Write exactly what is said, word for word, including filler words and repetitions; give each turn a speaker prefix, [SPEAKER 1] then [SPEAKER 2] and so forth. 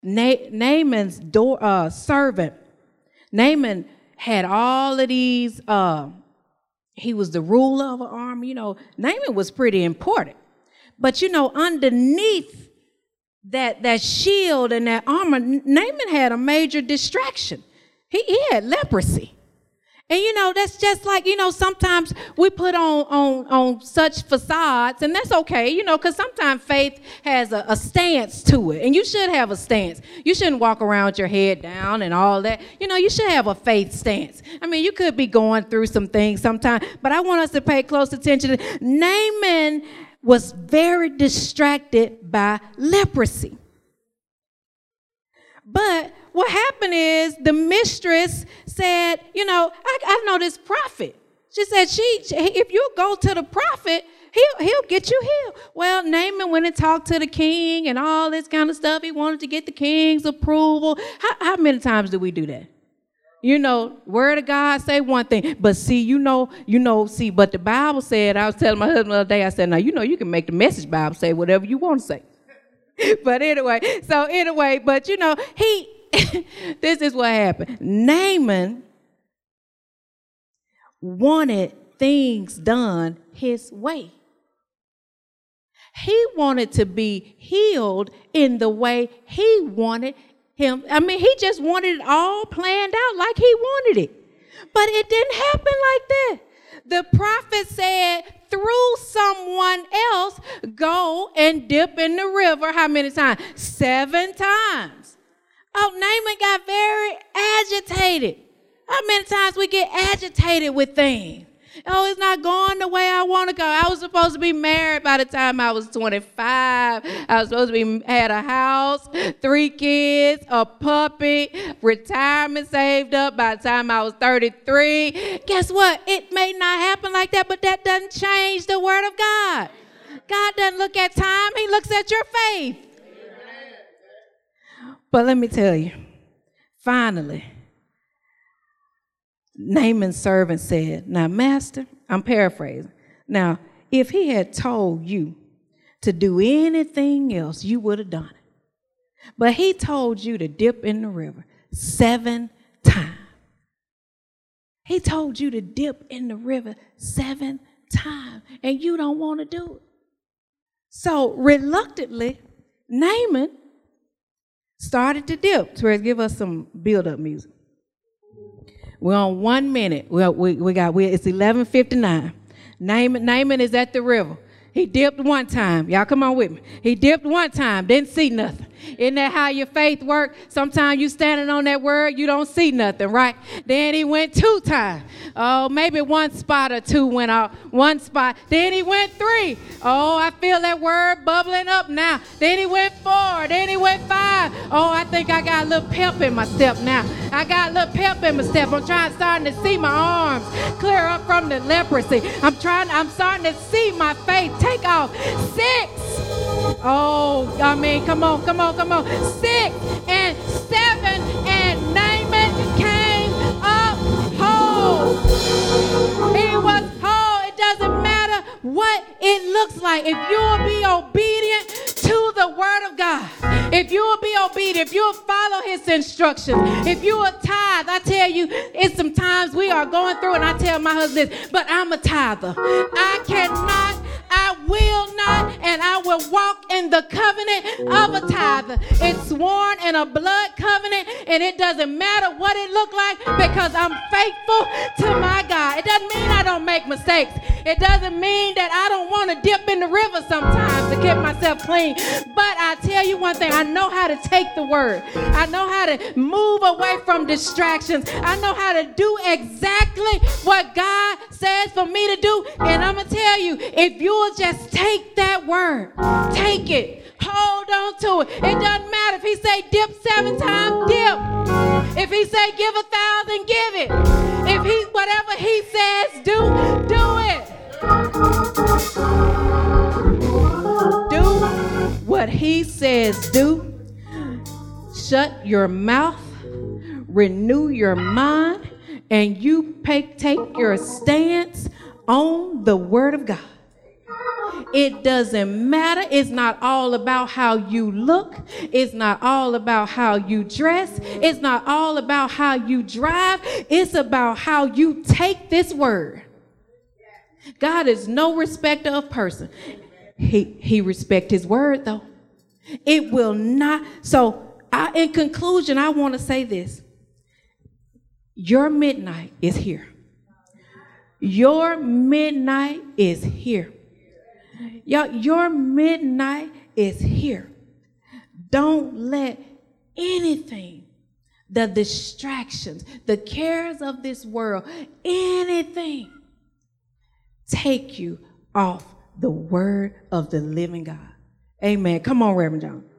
[SPEAKER 1] Na- Naaman's door, uh, servant, Naaman had all of these, uh, he was the ruler of an army. You know, Naaman was pretty important. But, you know, underneath that, that shield and that armor, Naaman had a major distraction. He, he had leprosy. And, you know, that's just like, you know, sometimes we put on on, on such facades, and that's okay, you know, because sometimes faith has a, a stance to it, and you should have a stance. You shouldn't walk around with your head down and all that. You know, you should have a faith stance. I mean, you could be going through some things sometimes, but I want us to pay close attention to Naaman was very distracted by leprosy. But what happened is the mistress said, you know, I, I know this prophet. She said, she, if you go to the prophet, he'll, he'll get you healed. Well, Naaman went and talked to the king and all this kind of stuff. He wanted to get the king's approval. How, how many times do we do that? You know, word of God say one thing, but see, you know, you know, see, but the Bible said, I was telling my husband the other day, I said, now, you know, you can make the Message Bible say whatever you want to say. But anyway, so anyway, but you know, he, this is what happened. Naaman wanted things done his way. He wanted to be healed in the way he wanted him. I mean, he just wanted it all planned out like he wanted it. But it didn't happen like that. The prophet said, through someone else, go and dip in the river. How many times? Seven times. Oh, Naaman got very agitated. How many times we get agitated with things? Oh, it's not going the way I want to go. I was supposed to be married by the time I was twenty-five. I was supposed to be had a house, three kids, a puppy, retirement saved up by the time I was thirty-three. Guess what? It may not happen like that, but that doesn't change the word of God. God doesn't look at time. He looks at your faith. But let me tell you, finally, Naaman's servant said, now, master, I'm paraphrasing. Now, if he had told you to do anything else, you would have done it. But he told you to dip in the river seven times. He told you to dip in the river seven times, and you don't want to do it. So, reluctantly, Naaman started to dip. Therese, give us some build-up music. We're on one minute. We, we, we got, we, it's eleven fifty-nine. Naaman, Naaman is at the river. He dipped one time. Y'all come on with me. He dipped one time, didn't see nothing. Isn't that how your faith works? Sometimes you standing on that word, you don't see nothing, right? Then he went two times. Oh, maybe one spot or two went out. One spot. Then he went three. Oh, I feel that word bubbling up now. Then he went four. Then he went five. Oh, I think I got a little pep in my step now. I got a little pep in my step. I'm trying, starting to see my arms clear up from the leprosy. I'm trying, I'm starting to see my faith take off. Six. Oh, I mean, come on, come on, come on. Six and seven, and Naaman came up whole. He was whole. It doesn't matter what it looks like. If you'll be obedient to the word of God, if you will be obedient, if you will follow his instructions, if you will tithe, I tell you, it's some times we are going through, and I tell my husband this, but I'm a tither. I cannot, I will not, and I will walk in the covenant of a tither. It's sworn in a blood covenant, and it doesn't matter what it look like, because I'm faithful to my God. It doesn't mean I don't make mistakes. It doesn't mean that I don't want to dip in the river sometimes to keep myself clean. But I tell you one thing, I know how to take the word. I know how to move away from distractions. I know how to do exactly what God says for me to do. And I'm going to tell you, if you will just take that word, take it, hold on to it. It doesn't matter if he say dip seven times, dip. If he say give a thousand, give it. If he, whatever he says, do, do it. Do what he says do. Shut your mouth, renew your mind, and you pay, take your stance on the word of God. It doesn't matter. It's not all about how you look. It's not all about how you dress. It's not all about how you drive. It's about how you take this word. God is no respecter of person. He, he respects his word, though. It will not. So I, in conclusion, I want to say this. Your midnight is here. Your midnight is here. Your, your midnight is here. Don't let anything, the distractions, the cares of this world, anything take you off the word of the living God. Amen. Come on, Reverend John.